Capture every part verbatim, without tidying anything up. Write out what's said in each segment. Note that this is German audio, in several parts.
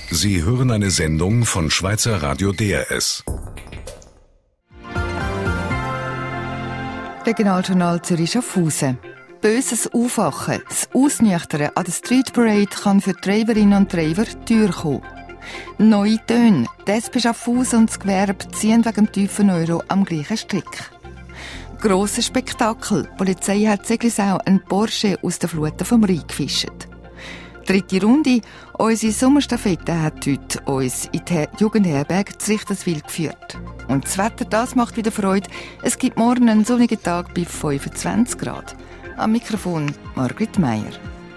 Sie hören eine Sendung von Schweizer Radio D R S. Regionaljournal Zürich-Schaffhausen. Böses Aufwachen, das Ausnüchtern an der Street Parade kann für Trägerinnen und Träger teuer kommen. Neue Töne. Die S P Schaffhausen und das Gewerbe ziehen wegen dem tiefen Euro am gleichen Strick. Grosses Spektakel. Die Polizei hat Zeglisau einen Porsche aus den Fluten vom Rhein gefischt. Dritte Runde. Unsere Sommerstaffette hat heute uns in die Jugendherberge Richterswil geführt. Und das Wetter, das macht wieder Freude. Es gibt morgen einen sonnigen Tag bei fünfundzwanzig Grad. Am Mikrofon Margrit Meier.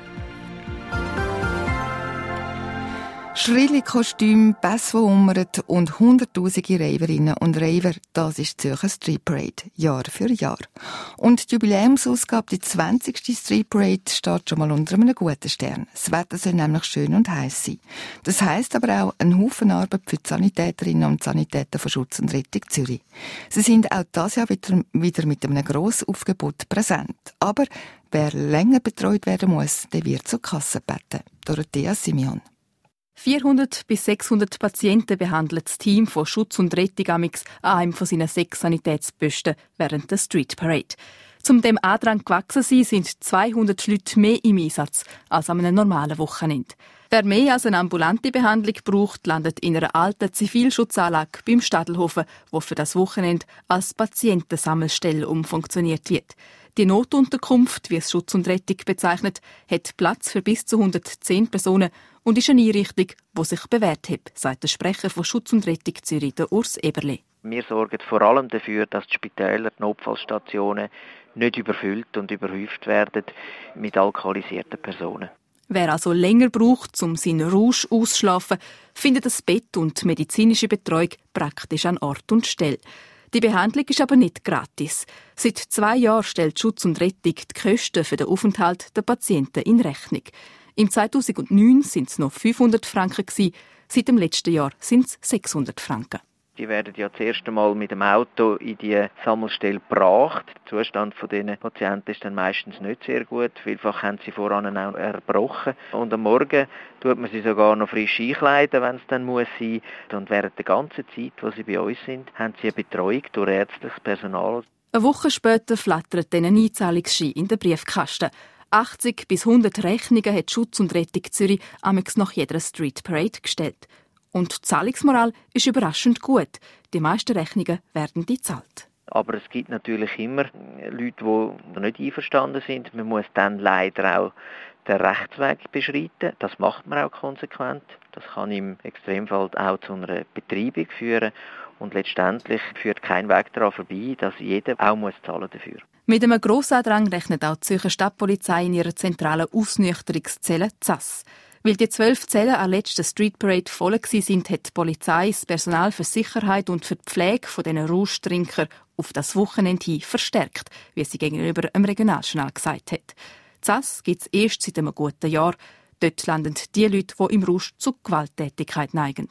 Schrille Kostüme, Bässe, die hummern und hunderttausende Raverinnen und Raver, das ist die Zürcher Street Parade, Jahr für Jahr. Und die Jubiläumsausgabe, die zwanzigste Street Parade, steht schon mal unter einem guten Stern. Das Wetter soll nämlich schön und heiß sein. Das heisst aber auch ein Haufen Arbeit für die Sanitäterinnen und Sanitäter von Schutz und Rettung Zürich. Sie sind auch dieses Jahr wieder, wieder mit einem grossen Aufgebot präsent. Aber wer länger betreut werden muss, der wird zur Kasse gebeten. Dorothea Simeon. vierhundert bis sechshundert Patienten behandelt das Team von Schutz und Rettung amix an einem von seinen sechs Sanitätsposten während der Street Parade. Zum dem Andrang gewachsen sind, sind zweihundert Leute mehr im Einsatz als an einem normalen Wochenende. Wer mehr als eine ambulante Behandlung braucht, landet in einer alten Zivilschutzanlage beim Stadelhofen, wo für das Wochenende als Patientensammelstelle umfunktioniert wird. Die Notunterkunft, wie es Schutz und Rettung bezeichnet, hat Platz für bis zu hundertzehn Personen und ist eine Einrichtung, die sich bewährt hat, sagt der Sprecher von Schutz und Rettung Zürich, der Urs Eberle. Wir sorgen vor allem dafür, dass die Spitäler, die Notfallstationen nicht überfüllt und überhäuft werden mit alkoholisierten Personen. Wer also länger braucht, um seinen Rausch auszuschlafen, findet das Bett und die medizinische Betreuung praktisch an Ort und Stelle. Die Behandlung ist aber nicht gratis. Seit zwei Jahren stellt Schutz und Rettung die Kosten für den Aufenthalt der Patienten in Rechnung. Im zweitausendneun waren es noch fünfhundert Franken, seit dem letzten Jahr sind es sechshundert Franken. Die werden ja das erste Mal mit dem Auto in die Sammelstelle gebracht. Der Zustand dieser Patienten ist dann meistens nicht sehr gut. Vielfach haben sie voran auch erbrochen. Und am Morgen tut man sie sogar noch frisch einkleiden, wenn es dann muss sein. Und während der ganzen Zeit, wo sie bei uns sind, haben sie eine Betreuung durch ärztliches Personal. Eine Woche später flattert dann ein Einzahlungsschein in den Briefkasten. achtzig bis hundert Rechnungen hat Schutz und Rettung Zürich amix nach jeder Street Parade gestellt. Und die Zahlungsmoral ist überraschend gut. Die meisten Rechnungen werden gezahlt. Aber es gibt natürlich immer Leute, die nicht einverstanden sind. Man muss dann leider auch den Rechtsweg beschreiten. Das macht man auch konsequent. Das kann im Extremfall auch zu einer Betreibung führen. Und letztendlich führt kein Weg daran vorbei, dass jeder auch muss zahlen dafür. Mit einem Grossandrang rechnet auch die Zürcher Stadtpolizei in ihrer zentralen Ausnüchterungszelle Z A S. Weil die zwölf Zellen an der letzten Street Parade voll waren, hat die Polizei das Personal für Sicherheit und für die Pflege von diesen Rauschtrinker auf das Wochenende hin verstärkt, wie sie gegenüber einem Regionaljournal gesagt hat. Z A S gibt es erst seit einem guten Jahr. Dort landen die Leute, die im Rausch zu Gewalttätigkeit neigen.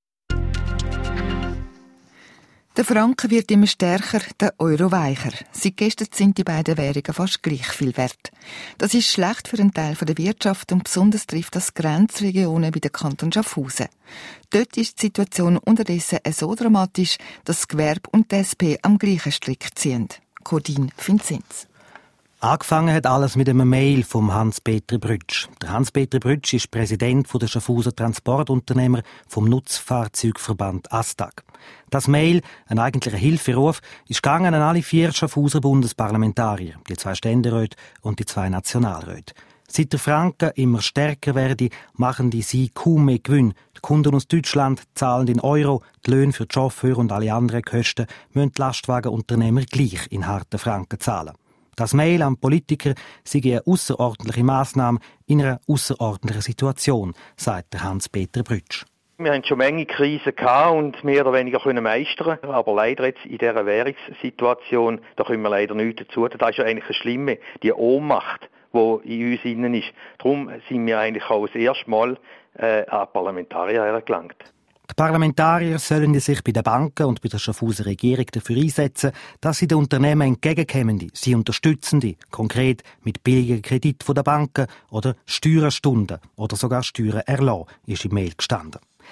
Der Franken wird immer stärker, der Euro weicher. Seit gestern sind die beiden Währungen fast gleich viel wert. Das ist schlecht für einen Teil der Wirtschaft und besonders trifft das Grenzregionen wie der Kanton Schaffhausen. Dort ist die Situation unterdessen so dramatisch, dass das Gewerbe und die S P am gleichen Strick ziehen. Cordin Vinzenz. Angefangen hat alles mit einem Mail vom Hans-Peter Brütsch. Der Hans-Peter Brütsch ist Präsident der Schaffhauser Transportunternehmer vom Nutzfahrzeugverband ASTAG. Das Mail, ein eigentlicher Hilferuf, ist gegangen an alle vier Schaffhauser Bundesparlamentarier, die zwei Ständeräte und die zwei Nationalräte. Seit der Franken immer stärker werde, machen die sie kaum mehr Gewinn. Die Kunden aus Deutschland zahlen in Euro, die Löhne für die Chauffeure und alle anderen Kosten müssen die Lastwagenunternehmer gleich in harten Franken zahlen. Das Mail an Politiker sei eine ausserordentliche Massnahme in einer ausserordentlichen Situation, sagt der Hans-Peter Brütsch. Wir haben schon Menge Krisen gehabt und mehr oder weniger können meistern. Aber leider jetzt in dieser Währungssituation, da können wir leider nichts dazu. Das ist ja eigentlich das Schlimme, die Ohnmacht, die in uns innen ist. Darum sind wir eigentlich auch das erste Mal äh, an Parlamentarier gelangt. Die Parlamentarier sollen sich bei den Banken und bei der Schaffhauser Regierung dafür einsetzen, dass sie den Unternehmen entgegenkommen, sie unterstützen, konkret mit billigen Krediten der Banken oder Steuerstunden oder sogar Steuererlass, ist im Mail gestanden.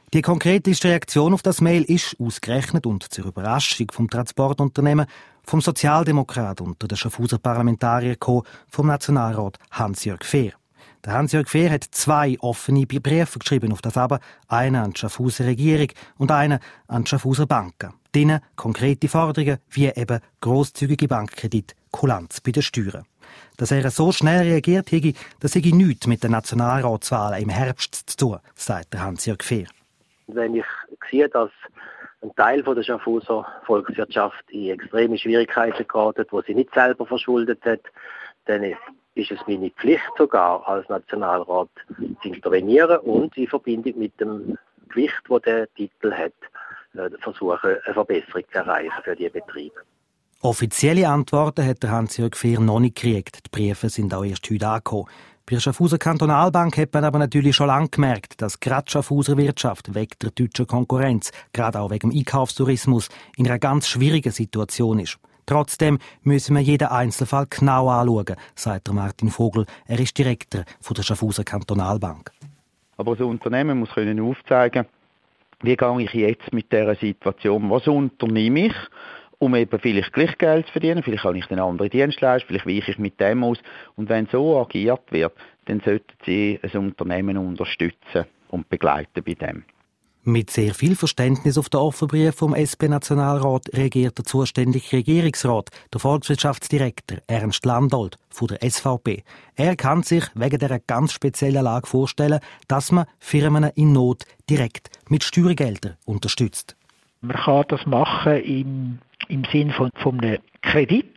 Die konkreteste Reaktion auf das Mail ist ausgerechnet und zur Überraschung vom Transportunternehmen vom Sozialdemokrat unter den Schaffhauser Parlamentarier gekommen, vom Nationalrat Hans-Jörg Fehr. Der Hans-Jörg Fehr hat zwei offene Briefe geschrieben auf das aber, einen an die Schaffhauser Regierung und einen an die Schaffhauser Banken. Drinnen konkrete Forderungen wie eben grosszügige Bankkredit, Kulanz bei den Steuern. Dass er so schnell reagiert hätte, das hätte nichts mit den Nationalratswahlen im Herbst zu tun, sagt der Hans-Jörg Fehr. Wenn ich sehe, dass ein Teil der Schaffhauser Volkswirtschaft in extreme Schwierigkeiten gerät, die sie nicht selber verschuldet hat, dann ist es meine Pflicht sogar als Nationalrat zu intervenieren und in Verbindung mit dem Gewicht, das der Titel hat, versuchen, eine Verbesserung zu erreichen für die Betriebe. Offizielle Antworten hat der Hans-Jörg Fehr noch nicht gekriegt. Die Briefe sind auch erst heute angekommen. Bei der Schaffhauser Kantonalbank hat man aber natürlich schon lange gemerkt, dass gerade die Schaffhauser Wirtschaft wegen der deutschen Konkurrenz, gerade auch wegen dem Einkaufstourismus, in einer ganz schwierigen Situation ist. Trotzdem müssen wir jeden Einzelfall genau anschauen, sagt Martin Vogel. Er ist Direktor der Schaffhauser Kantonalbank. Aber das Unternehmen muss können aufzeigen, wie gehe ich jetzt mit dieser Situation, was unternehme ich, um eben vielleicht gleich Geld zu verdienen, vielleicht kann ich den anderen Dienst leisten, vielleicht weiche ich mit dem aus. Und wenn so agiert wird, dann sollten Sie ein Unternehmen unterstützen und begleiten bei dem. Mit sehr viel Verständnis auf den Offenbrief vom S P-Nationalrat reagiert der zuständige Regierungsrat, der Volkswirtschaftsdirektor Ernst Landolt von der S V P. Er kann sich wegen dieser ganz speziellen Lage vorstellen, dass man Firmen in Not direkt mit Steuergeldern unterstützt. Man kann das machen im, im Sinn von, von einem Kredit,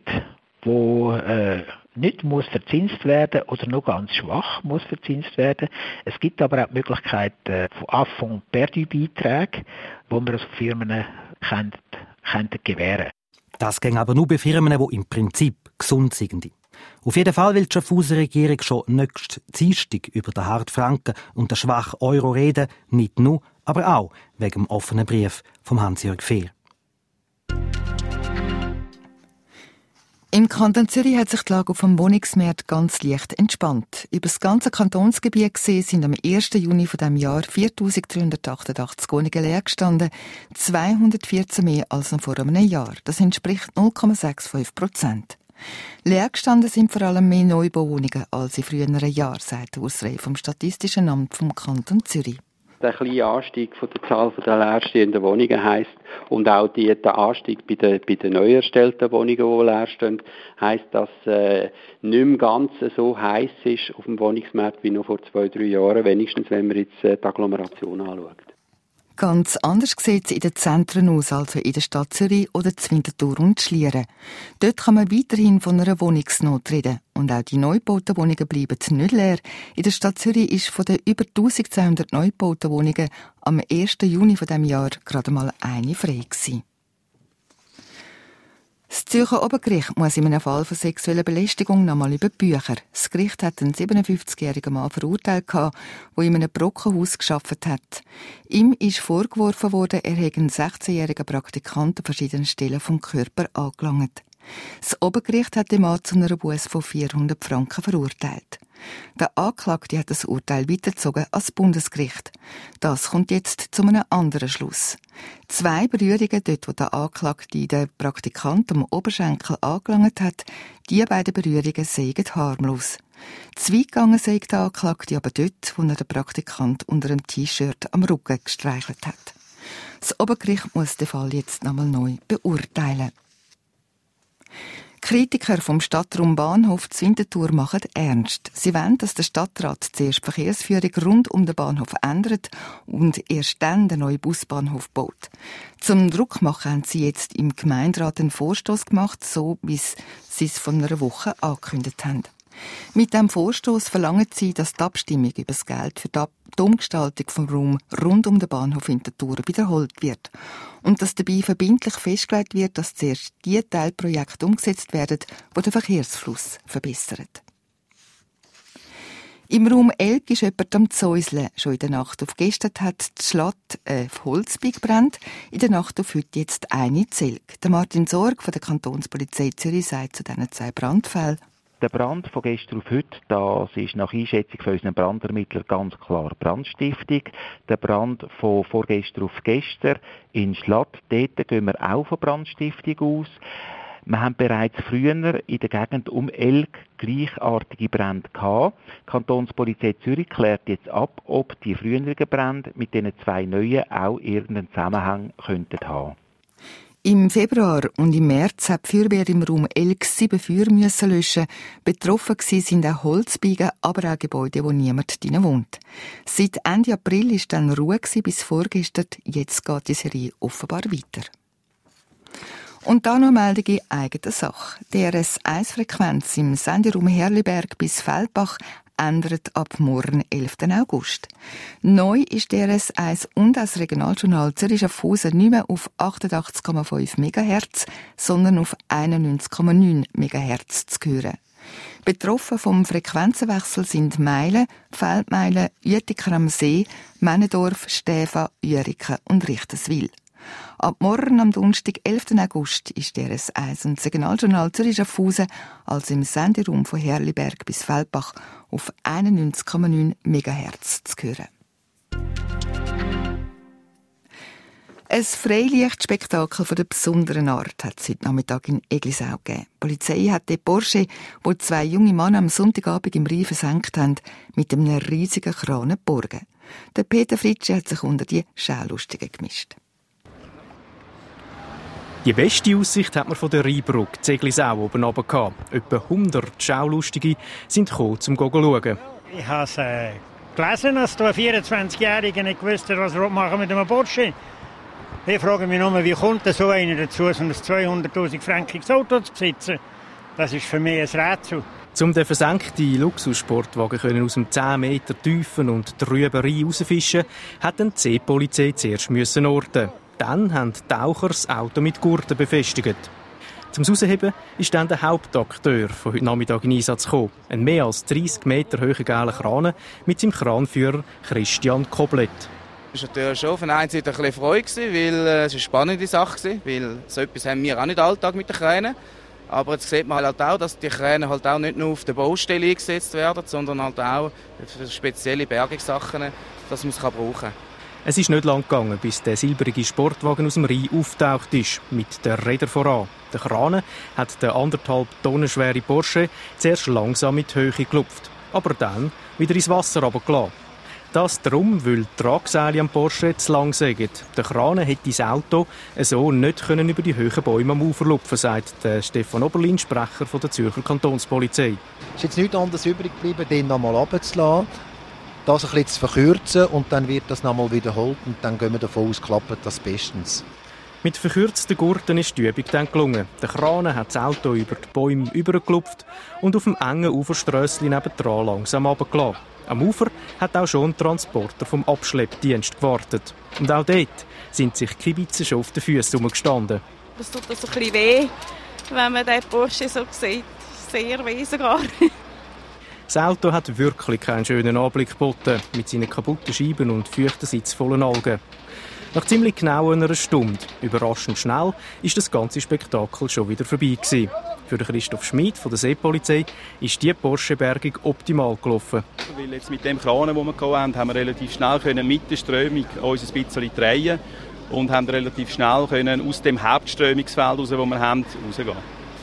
wo äh, nicht muss verzinst werden oder nur ganz schwach muss verzinst werden. Es gibt aber auch die Möglichkeit äh, von Affront-Perdu-Beiträgen, wo man also Firmen können, können gewähren. Das ging aber nur bei Firmen, die im Prinzip gesund sind. Auf jeden Fall will die Schaffhauser Regierung schon nächsten Dienstag über den harten Franken und den schwachen Euro reden, nicht nur, aber auch wegen dem offenen Brief von Hans-Jörg Fehr. Im Kanton Zürich hat sich die Lage auf dem Wohnungsmarkt ganz leicht entspannt. Über das ganze Kantonsgebiet gesehen sind am ersten Juni von diesem Jahr viertausenddreihundertachtundachtzig Wohnungen leer gestanden, zweihundertvierzehn mehr als noch vor einem Jahr. Das entspricht null Komma sechsundfünfzig Prozent. Leer gestanden sind vor allem mehr Neubauwohnungen als in früheren Jahren, sagt Urs Rey vom Statistischen Amt vom Kanton Zürich. Der kleine Anstieg von der Zahl der leerstehenden Wohnungen heisst, und auch die, der Anstieg bei den, bei den neu erstellten Wohnungen, die leer stehen, heisst, dass äh, nicht mehr ganz so heiß ist auf dem Wohnungsmarkt wie noch vor zwei, drei Jahren, wenigstens wenn man jetzt äh, die Agglomeration anschaut. Ganz anders sieht es in den Zentren aus, also in der Stadt Zürich oder in Winterthur und Schlieren. Dort kann man weiterhin von einer Wohnungsnot reden. Und auch die neu gebauten Wohnungen bleiben nicht leer. In der Stadt Zürich ist von den über eintausendzweihundert neu gebauten Wohnungen am ersten Juni von diesem Jahr gerade mal eine frei gewesen. Das Zürcher Obergericht muss in einem Fall von sexueller Belästigung nochmal über Bücher. Das Gericht hat einen siebenundfünfzigjährigen Mann verurteilt, der in einem Brockenhaus gearbeitet hat. Ihm ist vorgeworfen worden, er hätte einen sechzehnjährigen Praktikanten an verschiedenen Stellen vom Körper angelangt. Das Obergericht hat den Mann zu einer Busse von vierhundert Franken verurteilt. Der Anklagte hat das Urteil weitergezogen als Bundesgericht. Das kommt jetzt zu einem anderen Schluss. Zwei Berührungen, dort wo der Anklagte den Praktikant am Oberschenkel angelangt hat, die beiden Berührungen seien harmlos. Zu weit gegangen sei der Anklagte aber dort, wo er den Praktikant unter dem T-Shirt am Rücken gestreichelt hat. Das Obergericht muss den Fall jetzt nochmal neu beurteilen. Kritiker vom Stadtraum Bahnhof zu Winterthur machen ernst. Sie wollen, dass der Stadtrat zuerst die Verkehrsführung rund um den Bahnhof ändert und erst dann den neuen Busbahnhof baut. Zum Druck machen haben sie jetzt im Gemeinderat einen Vorstoss gemacht, so wie sie es vor einer Woche angekündigt haben. Mit diesem Vorstoss verlangen sie, dass die Abstimmung über das Geld für die Umgestaltung vom Raum rund um den Bahnhof Winterthur wiederholt wird und dass dabei verbindlich festgelegt wird, dass zuerst die Teilprojekte umgesetzt werden, die den Verkehrsfluss verbessern. Im Raum Elb ist jemand am Zäuseln. Schon in der Nacht auf gestern hat die Schlatt äh, Holzbi gebrannt, in der Nacht auf heute jetzt eine Zelg. Der Martin Sorg von der Kantonspolizei Zürich sagt zu diesen zwei Brandfällen: Der Brand von gestern auf heute, das ist nach Einschätzung von unseren Brandermittlern ganz klar Brandstiftung. Der Brand von vorgestern auf gestern in Schlatt, dort gehen wir auch von Brandstiftung aus. Wir haben bereits früher in der Gegend um Elk gleichartige Brände gehabt. Die Kantonspolizei Zürich klärt jetzt ab, ob die früheren Brände mit diesen zwei neuen auch irgendeinen Zusammenhang könnten haben. Im Februar und im März hat die Feuerwehr im Raum Elk sieben Feuer müssen löschen. Betroffen sind auch Holzbiegen, aber auch Gebäude, wo niemand drin wohnt. Seit Ende April war dann Ruhe bis vorgestern. Jetzt geht die Serie offenbar weiter. Und da noch eine Meldung in eigener Sache. Die R S eins Frequenz im Senderaum Herliberg bis Feldbach ändert ab morgen, elften August. Neu ist die R S eins und das Regionaljournal Zürich Schaffhausen nicht mehr auf achtundachtzig Komma fünf Megahertz, sondern auf einundneunzig Komma neun Megahertz zu hören. Betroffen vom Frequenzenwechsel sind Meilen, Feldmeilen, Uetiker am See, Männendorf, Stäfa, Ueriken und Richterswil. Ab morgen am Donnerstag, elften August, ist der R S eins und das Regionaljournal Zürich Schaffhausen, also im Senderaum von Herliberg bis Feldbach, auf einundneunzig Komma neun Megahertz zu hören. Ein Freilichtspektakel von der besonderen Art hat es heute Nachmittag in Eglisau gegeben. Die Polizei hat den Porsche, wo zwei junge Männer am Sonntagabend im Rhein versenkt haben, mit einem riesigen Kran geborgen. Der Peter Fritschi hat sich unter die Schaulustigen gemischt. Die beste Aussicht hat man von der Rheinbrücke zu Eglisau oben runter gehabt. Etwa hundert Schaulustige sind gekommen, um zu schauen. Ich habe es äh, gelesen, dass ein vierundzwanzigjähriger nicht gewusst hat, was er machen mit einem Porsche. Ich frage mich nur, wie kommt so einer dazu, so ein zweihunderttausend frankiges Auto zu besitzen? Das ist für mich ein Rätsel. Um den versenkten Luxussportwagen aus dem zehn Meter tiefen und trüben Rhein rausfischen, hat die C-Polizei zuerst müssen orten. Dann haben die Taucher das Auto mit Gurten befestigt. Zum Rausheben ist dann der Hauptakteur von heute Nachmittag in Einsatz gekommen. Ein mehr als dreissig Meter hoher gelber Kran mit seinem Kranführer Christian Koblet. Es war natürlich schon auf der einen Seite ein bisschen Freude, weil es eine spannende Sache war, weil so etwas haben wir auch nicht Alltag mit den Kränen. Aber jetzt sieht man halt auch, dass die Kräne halt auch nicht nur auf der Baustelle eingesetzt werden, sondern halt auch für spezielle Bergungssachen, dass man es brauchen kann. Es ist nicht lang gegangen, bis der silbrige Sportwagen aus dem Rhein auftaucht ist, mit den Rädern voran. Der Kran hat den anderthalb Tonnen schwere Porsche zuerst langsam in die Höhe gelupft, aber dann wieder ins Wasser runtergelassen. Das darum, weil die Tragseile am Porsche zu lang sägen. Der Kran hätte das Auto so nicht können über die hohen Bäume am Ufer lupfen, sagt der Stefan Oberlin, Sprecher von der Zürcher Kantonspolizei. Es ist jetzt nichts anderes übrig geblieben, den nochmal runterzulassen, das ein bisschen zu verkürzen und dann wird das nochmal wiederholt und dann gehen wir davon aus, klappt das bestens. Mit verkürzten Gurten ist die Übung dann gelungen. Der Kran hat das Auto über die Bäume übergelupft und auf dem engen Uferströssli nebendran langsam runtergelassen. Am Ufer hat auch schon ein Transporter vom Abschleppdienst gewartet. Und auch dort sind sich die Kibitzer schon auf den Füßen herumgestanden. Es tut das ein bisschen weh, wenn man den Porsche so sieht. Sehr weh sogar. Das Auto hat wirklich keinen schönen Anblick geboten, mit seinen kaputten Scheiben und feuchten sitzvollen Algen. Nach ziemlich genau einer Stunde, überraschend schnell, ist das ganze Spektakel schon wieder vorbei gewesen. Für Christoph Schmid von der Seepolizei ist die Porsche-Bergung optimal gelaufen. Weil jetzt mit dem Kran, den wir hatten, haben wir relativ schnell können mit der Strömung uns ein bisschen drehen und haben relativ schnell können aus dem Hauptströmungsfeld, raus, das wir haben, rausgehen.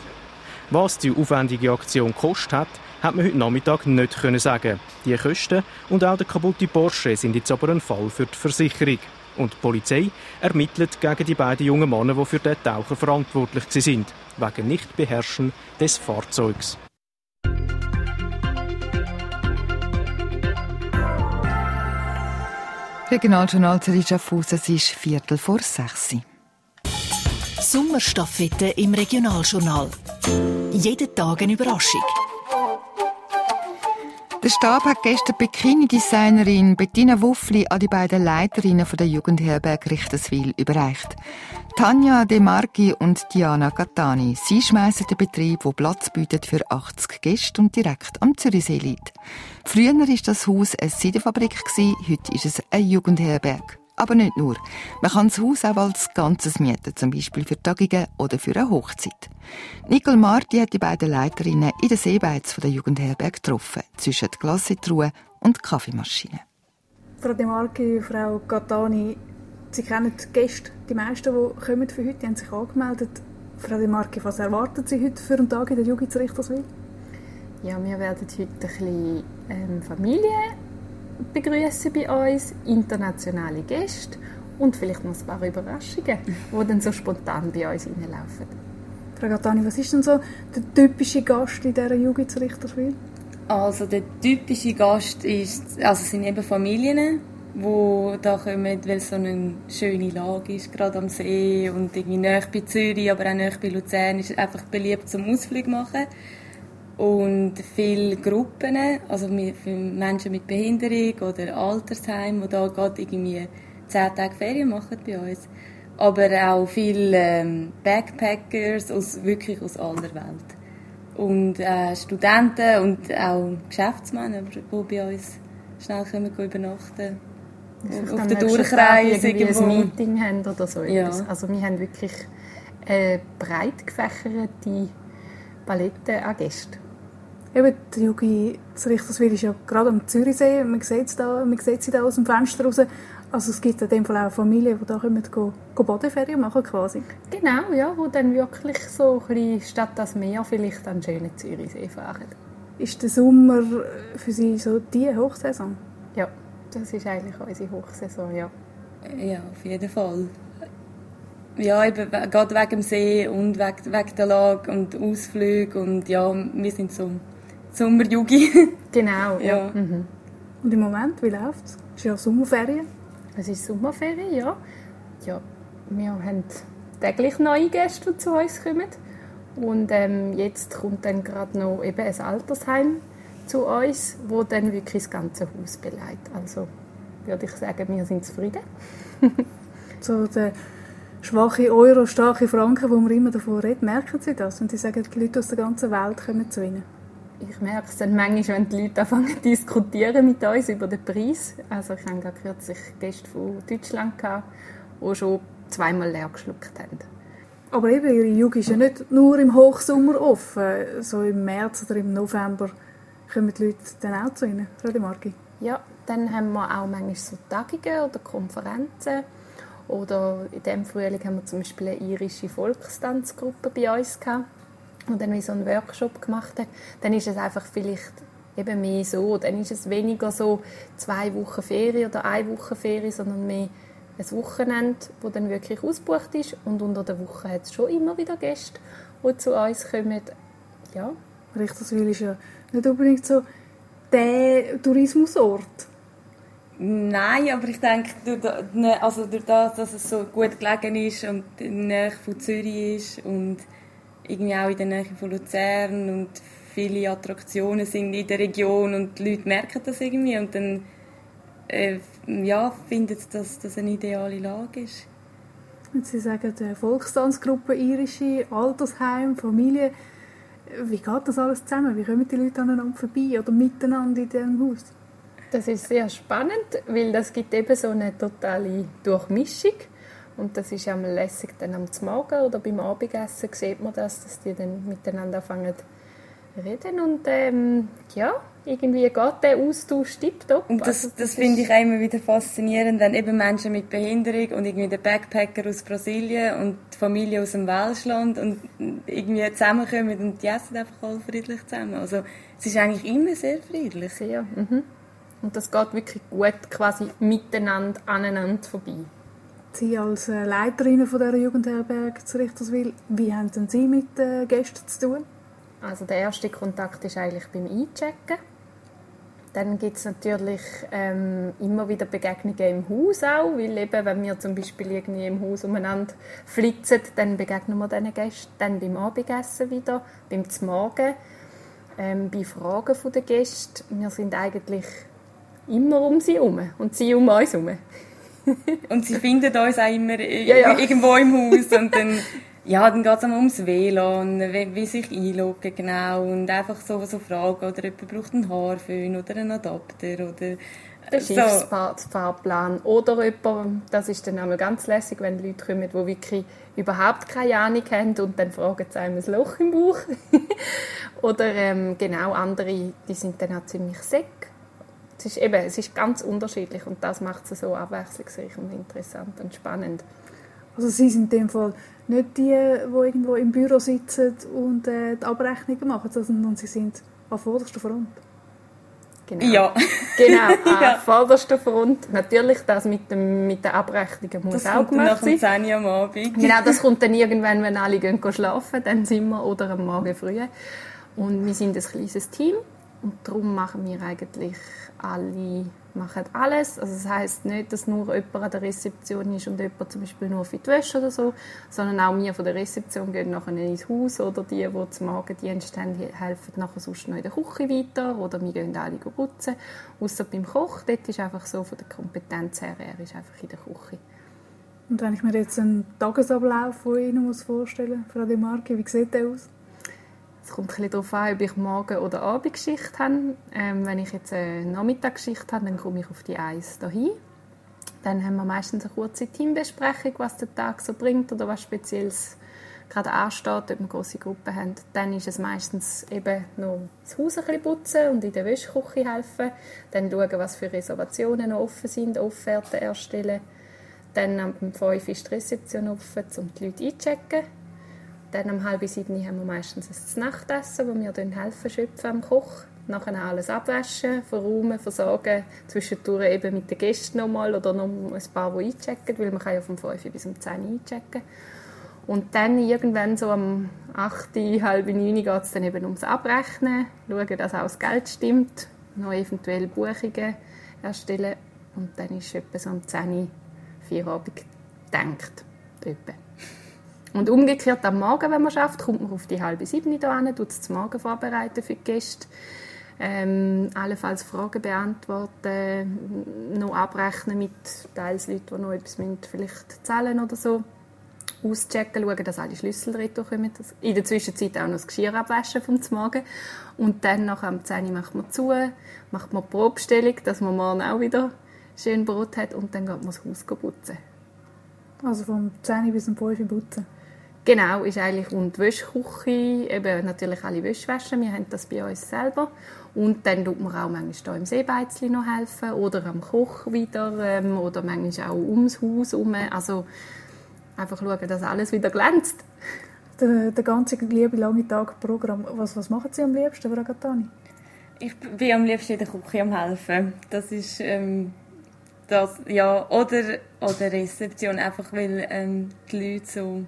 Was die aufwendige Aktion gekostet hat, hat man heute Nachmittag nicht können sagen. Die Kosten und auch der kaputte Porsche sind jetzt aber ein Fall für die Versicherung. Und die Polizei ermittelt gegen die beiden jungen Männer, die für den Taucher verantwortlich sind, wegen Nichtbeherrschen des Fahrzeugs. Regionaljournal Zürich Schaffhausen, es ist Viertel vor sechs. Sommerstaffette im Regionaljournal. Jeden Tag eine Überraschung. Der Stab hat gestern die Bikini-Designerin Bettina Wuffli an die beiden Leiterinnen von der Jugendherberge Richterswil überreicht. Tanja De Marchi und Diana Gattani. Sie schmeissen den Betrieb, der Platz bietet für achtzig Gäste und direkt am Zürichsee liegt. Früher war das Haus eine Seidenfabrik, heute ist es eine Jugendherberge. Aber nicht nur. Man kann das Haus auch als Ganzes mieten, zum Beispiel für Tagungen oder für eine Hochzeit. Nicole Marti hat die beiden Leiterinnen in den Seebeiz der Jugendherberge getroffen, zwischen Glassetruhe und Kaffeemaschine. Frau De Marchi, Frau Gattani, Sie kennen die Gäste, die meisten, die kommen für heute, die haben sich angemeldet. Frau De Marchi, was erwarten Sie heute für einen Tag in der Jugend zu Richterswil? Ja, wir werden heute ein bisschen ähm, Familien begrüßen bei uns, internationale Gäste und vielleicht noch ein paar Überraschungen, die dann so spontan bei uns reinlaufen. Frau Gattani, was ist denn so der typische Gast in dieser Jugend zu Richterswil? Also der typische Gast ist, also sind eben Familien, die da kommen, weil es so eine schöne Lage ist, gerade am See und irgendwie nahe bei Zürich, aber auch nahe bei Luzern, ist einfach beliebt zum Ausflug machen. Und viele Gruppen, also für Menschen mit Behinderung oder Altersheim, die da gerade irgendwie zehn Tage Ferien machen bei uns. Aber auch viele ähm, Backpackers aus, wirklich aus aller Welt. Und äh, Studenten und auch Geschäftsmänner, die bei uns schnell können übernachten können. Auf der Durchreise irgendwo ein Meeting haben oder so ja. etwas. Also wir haben wirklich eine breit gefächerte Palette an Gästen. Eben, die Jugend zu Richterswil ist ja gerade am Zürichsee. Man sieht, da, man sieht sie da aus dem Fenster raus. Also es gibt in dem Fall auch Familien, die da kommen, go, go Badeferien machen quasi. Genau, ja, die dann wirklich so ein bisschen statt das Meer vielleicht an den schönen Zürichsee fahren. Ist der Sommer für Sie so die Hochsaison? Ja, das ist eigentlich unsere Hochsaison, ja. Ja, auf jeden Fall. Ja, eben, gerade wegen dem See und wegen, wegen der Lage und Ausflüge und ja, wir sind so Sommerjugi. Genau, ja. ja. Mhm. Und im Moment, wie läuft es? Ist ja Sommerferien? Es ist Sommerferien, ja. Ja, wir haben täglich neue Gäste, die zu uns kommen. Und ähm, jetzt kommt dann gerade noch eben ein Altersheim zu uns, wo dann wirklich das ganze Haus beleidigt. Also würde ich sagen, wir sind zufrieden. So der schwache Euro, starke Franken, wo wir immer davon reden, merken Sie das? Und Sie sagen, die Leute aus der ganzen Welt kommen zu Ihnen? Ich merke es dann manchmal, wenn die Leute anfangen zu diskutieren mit uns über den Preis. Also ich hatte gerade kürzlich Gäste von Deutschland gehabt, die schon zweimal leer geschluckt haben. Aber eben, Ihre Jugend ist ja nicht nur im Hochsommer offen. So im März oder im November kommen die Leute dann auch zu Ihnen, Frau De Marchi? Ja, dann haben wir auch manchmal so Tagungen oder Konferenzen. Oder in diesem Frühling haben wir zum Beispiel eine irische Volkstanzgruppe bei uns gehabt, und dann wie so einen Workshop gemacht hat. Dann ist es einfach vielleicht eben mehr so. Dann ist es weniger so zwei Wochen Ferien oder eine Woche Ferien, sondern mehr ein Wochenende, das dann wirklich ausgebucht ist. Und unter der Woche hat es schon immer wieder Gäste, die zu uns kommen. Ja. Richterswil ist ja nicht unbedingt so der Tourismusort. Nein, aber ich denke, durch das, also durch das, dass es so gut gelegen ist und in der Nähe von Zürich ist und irgendwie auch in der Nähe von Luzern und viele Attraktionen sind in der Region und die Leute merken das irgendwie und dann äh, ja, finden sie, dass das eine ideale Lage ist. Und Sie sagen, die Volkstanzgruppe, irische, Altersheim, Familie. Wie geht das alles zusammen? Wie kommen die Leute aneinander vorbei oder miteinander in diesem Haus? Das ist sehr spannend, weil das gibt eben so eine totale Durchmischung. Und das ist einmal lässig dann am Morgen oder beim Abendessen sieht man das, dass die dann miteinander anfangen zu reden. Und ähm, ja, irgendwie geht der Austausch tipptopp. Und das, also, das, das finde ich auch immer wieder faszinierend, wenn eben Menschen mit Behinderung und irgendwie der Backpacker aus Brasilien und die Familie aus dem Welschland und irgendwie zusammenkommen und die essen einfach alle friedlich zusammen. Also es ist eigentlich immer sehr friedlich. Sehr, mhm. Und das geht wirklich gut quasi miteinander aneinander vorbei. Sie als Leiterin von dieser Jugendherberge zu Richterswil, wie haben denn Sie mit den Gästen zu tun? Also der erste Kontakt ist eigentlich beim Einchecken. Dann gibt es natürlich ähm, immer wieder Begegnungen im Haus auch, weil eben, wenn wir zum Beispiel irgendwie im Haus umeinander flitzen, dann begegnen wir diesen Gästen. Dann beim Abendessen wieder, beim Z'Morgen, ähm, bei Fragen der Gäste. Wir sind eigentlich immer um sie herum und sie um uns herum. Und sie finden uns auch immer ja, ja. irgendwo im Haus und dann, ja, dann geht es ums W L A N, wie, wie sich einloggen genau und einfach so, so Fragen oder jemand braucht einen Haarföhn oder einen Adapter oder Der Schiffsfahrplan. Oder jemand, das ist dann einmal ganz lässig, wenn Leute kommen, die wirklich überhaupt keine Ahnung haben und dann fragen sie einem ein Loch im Bauch. Oder ähm, genau andere, die sind dann auch ziemlich säck. Es ist, eben, es ist ganz unterschiedlich und das macht es so abwechslungsreich und interessant und spannend. Also Sie sind in dem Fall nicht die, die irgendwo im Büro sitzen und äh, die Abrechnungen machen, sondern Sie sind an vorderster Front. Genau. Ja. Genau, an Ja. vorderster Front. Natürlich, das mit, dem, mit den Abrechnungen muss Das auch kommt dann gemacht nach dem sein. zehn Uhr am Abend. Genau, das kommt dann irgendwann, wenn alle gehen schlafen, dann sind wir, oder am Morgen früh. Und wir sind ein kleines Team und darum machen wir eigentlich alle machen alles. Also das heisst nicht, dass nur jemand an der Rezeption ist und jemand zum Beispiel nur für die Wäsche oder so, sondern auch wir von der Rezeption gehen nachher ins Haus oder die, die zum Morgendienst haben, helfen nachher sonst noch in der Küche weiter oder wir gehen alle putzen. Ausser beim Koch, dort ist einfach so von der Kompetenz her, er ist einfach in der Küche. Und wenn ich mir jetzt einen Tagesablauf von Ihnen muss vorstellen muss, Frau De Marchi, wie sieht der aus? Es kommt ein bisschen darauf an, ob ich Morgen- oder Abendschicht habe. Ähm, wenn ich jetzt eine Nachmittagsschicht habe, dann komme ich auf die eins dahin. Dann haben wir meistens eine kurze Teambesprechung, was der Tag so bringt oder was Spezielles gerade ansteht, ob wir grosse Gruppen haben. Dann ist es meistens eben noch das Haus ein bisschen putzen und in der Wäschküche helfen. Dann schauen, was für Reservationen noch offen sind, Offerten erstellen. Dann um fünf Uhr ist die Rezeption offen, um die Leute einzuchecken. Dann um halb sieben haben wir meistens ein Nachtessen, wo wir dann helfen schöpfen am Koch. Nachher alles abwaschen, verräumen, versorgen. Zwischendurch eben mit den Gästen nochmal oder noch ein paar, die einchecken, weil man kann ja von fünf bis um zehn einchecken. Und dann irgendwann so am acht, halb neun geht es dann eben ums Abrechnen, schauen, dass auch das Geld stimmt, noch eventuell Buchungen erstellen. Und dann ist es etwa so um zehn, vier Abend gedenkt. Etwa. Und umgekehrt am Morgen, wenn man schafft, kommt man auf die halbe sieben hier hin, tut es zum Morgen vorbereiten für die Gäste, ähm, allenfalls Fragen beantworten, noch abrechnen mit teils Leuten, die noch etwas müssen, vielleicht zahlen oder so, auschecken, schauen, dass alle Schlüssel retourkommen. In der Zwischenzeit auch noch das Geschirr abwaschen vom Morgen. Und dann nach am zehn Uhr macht man zu, macht man die Probestellung, dass man morgen auch wieder schön Brot hat und dann geht man das Haus putzen. Also vom zehn bis um fünf Uhr putzen? Genau, ist eigentlich und die Wäschküche, eben natürlich alle Wäsche waschen, wir haben das bei uns selber. Und dann tut man auch manchmal hier im Seebeizli noch helfen oder am Koch wieder ähm, oder manchmal auch ums Haus herum. Also einfach schauen, dass alles wieder glänzt. Der, der ganze liebe lange Tag Programm. Was, was machen Sie am liebsten, Frau Gattani? Ich bin am liebsten in der Küche am helfen. Das ist ähm, das, ja, oder oder Rezeption, einfach weil ähm, die Leute so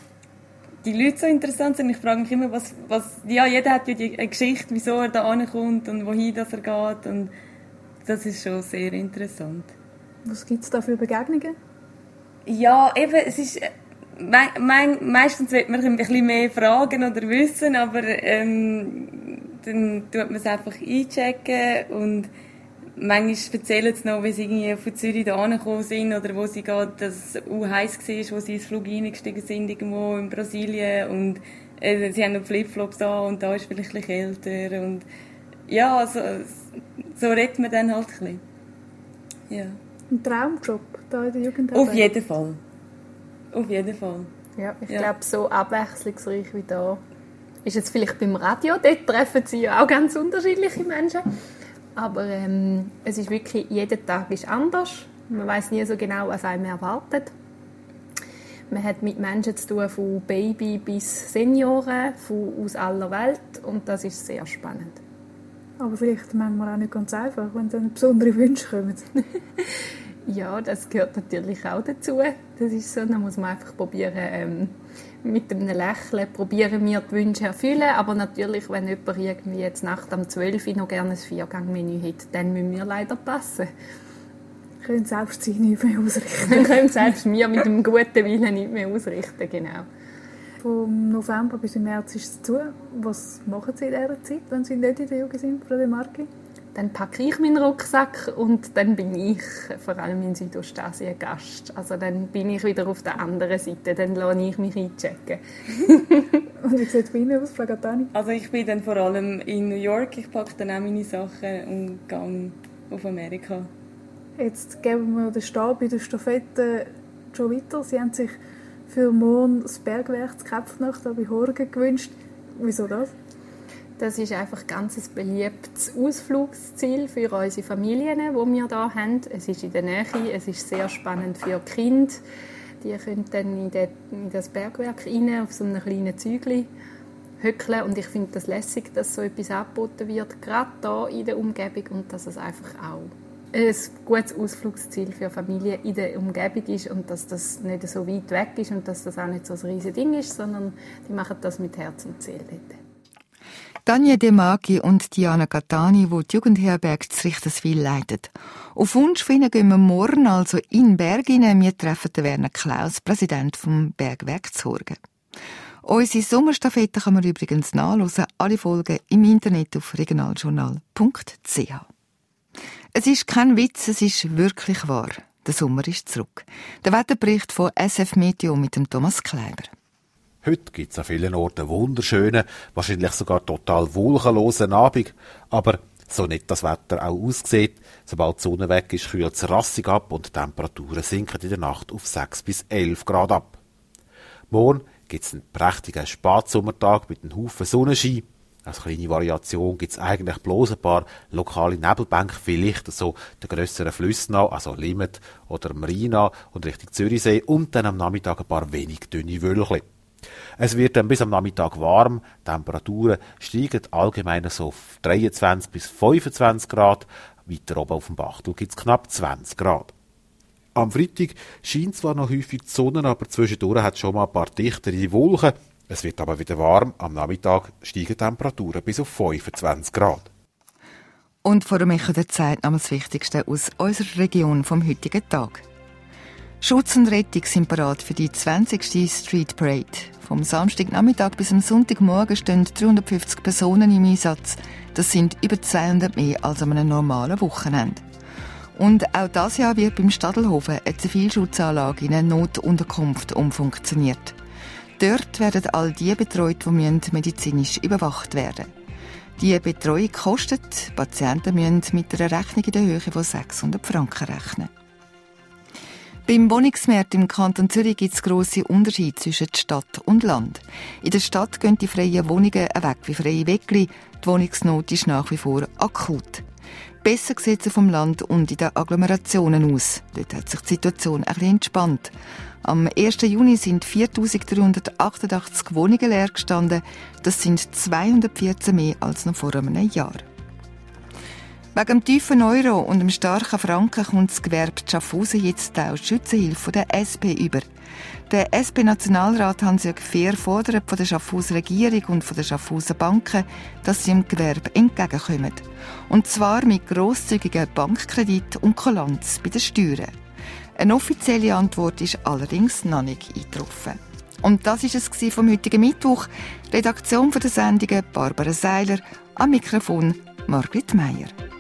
die Leute so interessant sind. Ich frage mich immer, was, was ja, jeder hat ja die, eine Geschichte, wieso er da ankommt und wohin das er geht, und das ist schon sehr interessant. Was gibt es da für Begegnungen? Ja, eben, es ist me, me, meistens will man ein bisschen mehr fragen oder wissen, aber ähm, dann tut man es einfach einchecken und manchmal erzählen sie noch, wie sie irgendwie von Zürich da angekommen sind oder wo sie gerade, dass es uh, heiß war, wo sie ins Flug reingestiegen sind, irgendwo in Brasilien, und äh, sie haben noch Flipflops an und da ist vielleicht ein bisschen kälter, und ja, also, so redet man dann halt ein bisschen. Ja. Ein Traumjob da in der Jugendarbeit? Auf jeden Fall. Auf jeden Fall. Ja, ich ja. glaube, so abwechslungsreich wie da ist jetzt vielleicht beim Radio. Dort treffen sie ja auch ganz unterschiedliche Menschen. Aber ähm, es ist wirklich, jeder Tag ist anders. Man weiß nie so genau, was einem erwartet. Man hat mit Menschen zu tun, von Baby bis Senioren, von aus aller Welt, und das ist sehr spannend. Aber vielleicht manchmal auch nicht ganz einfach, wenn dann besondere Wünsche kommen. Ja, das gehört natürlich auch dazu. Das ist so, dann muss man einfach probieren, ähm, mit einem Lächeln probieren wir die Wünsche erfüllen. Aber natürlich, wenn jemand irgendwie jetzt Nacht um zwölf Uhr noch gerne ein Viergang-Menü hat, dann müssen wir leider passen. Können selbst sie nicht mehr ausrichten. Dann können selbst wir mit einem guten Willen nicht mehr ausrichten, genau. Vom November bis im März ist es zu. Was machen Sie in dieser Zeit, wenn Sie nicht in der Jugend sind, Frau De Marchi? Dann packe ich meinen Rucksack und dann bin ich vor allem in Südostasien Gast. Also dann bin ich wieder auf der anderen Seite, dann lasse ich mich einchecken. Und wie sieht es bei Ihnen aus, Frau Gattani? Also ich bin dann vor allem in New York, ich packe dann auch meine Sachen und gehe auf Amerika. Jetzt geben wir den Stab bei der Stafette schon weiter. Sie haben sich für morgen das Bergwerk zu Käpfnacht bei Horgen gewünscht. Wieso das? Das ist einfach ganz ein beliebtes Ausflugsziel für unsere Familien, die wir hier haben. Es ist in der Nähe, es ist sehr spannend für die Kinder. Die können dann in, den, in das Bergwerk rein, auf so einem kleinen Zügel hückeln. Und ich finde das lässig, dass so etwas angeboten wird, gerade hier in der Umgebung, und dass es einfach auch ein gutes Ausflugsziel für Familien in der Umgebung ist und dass das nicht so weit weg ist und dass das auch nicht so ein riesiges Ding ist, sondern die machen das mit Herz und Seele dort. Tanja De Maghi und Diana Catani, die die Jugendherberge zu Richterswil leiten. Auf Wunsch von ihnen gehen wir morgen also in den Berg hinein. Wir treffen den Werner Klaus, Präsident vom Bergwerk zu Horgen. Unsere Sommerstaffette kann man übrigens nachhören. Alle Folgen im Internet auf regionaljournal punkt c h. Es ist kein Witz, es ist wirklich wahr. Der Sommer ist zurück. Der Wetterbericht von S F Meteo mit dem Thomas Kleiber. Heute gibt es an vielen Orten einen wunderschönen, wahrscheinlich sogar total wolkenlosen Abend. Aber so nicht das Wetter auch aussieht, sobald die Sonne weg ist, kühlt es rassig ab und die Temperaturen sinken in der Nacht auf sechs bis elf Grad ab. Morgen gibt es einen prächtigen Spatsommertag mit einem Haufen Sonnenschein. Als kleine Variation gibt es eigentlich bloß ein paar lokale Nebelbänke, vielleicht so den grösseren Flüssen an, also Limmat oder Marina und Richtung Zürichsee, und dann am Nachmittag ein paar wenig dünne Wölkchen. Es wird dann bis am Nachmittag warm, die Temperaturen steigen allgemein so auf dreiundzwanzig bis fünfundzwanzig Grad, weiter oben auf dem Bachtel gibt es knapp zwanzig Grad. Am Freitag scheint zwar noch häufig die Sonne, aber zwischendurch hat es schon mal ein paar dichtere Wolken. Es wird aber wieder warm, am Nachmittag steigen die Temperaturen bis auf fünfundzwanzig Grad. Und vor der Zeit noch das Wichtigste aus unserer Region vom heutigen Tag. Schutz und Rettung sind bereit für die zwanzigste Street Parade. Vom Samstagnachmittag bis am Sonntagmorgen stehen dreihundertfünfzig Personen im Einsatz. Das sind über zweihundert mehr als an einem normalen Wochenende. Und auch dieses Jahr wird beim Stadelhofen eine Zivilschutzanlage in eine Notunterkunft umfunktioniert. Dort werden all die betreut, die medizinisch überwacht werden müssen. Die Betreuung kostet, Patienten müssen mit einer Rechnung in der Höhe von sechshundert Franken rechnen. Beim Wohnungsmarkt im Kanton Zürich gibt es grosse Unterschiede zwischen Stadt und Land. In der Stadt gehen die freien Wohnungen weg wie freie Weckli. Die Wohnungsnot ist nach wie vor akut. Besser sieht es vom Land und in den Agglomerationen aus. Dort hat sich die Situation ein bisschen entspannt. Am ersten Juni sind viertausenddreihundertachtundachtzig Wohnungen leer gestanden. Das sind zweihundertvierzehn mehr als noch vor einem Jahr. Wegen dem tiefen Euro und dem starken Franken kommt das Gewerbe Schaffhausen jetzt auch Schützenhilfe von der S P über. Der S P-Nationalrat Hans-Jörg Fehr fordert von der Schaffhauser Regierung und von der Schaffhauser Banken, dass sie dem Gewerbe entgegenkommen. Und zwar mit grosszügigen Bankkredit und Kulanz bei den Steuern. Eine offizielle Antwort ist allerdings noch nicht eingetroffen. Und das war es vom heutigen Mittwoch. Redaktion der Sendungen Barbara Seiler, am Mikrofon Margrit Meier.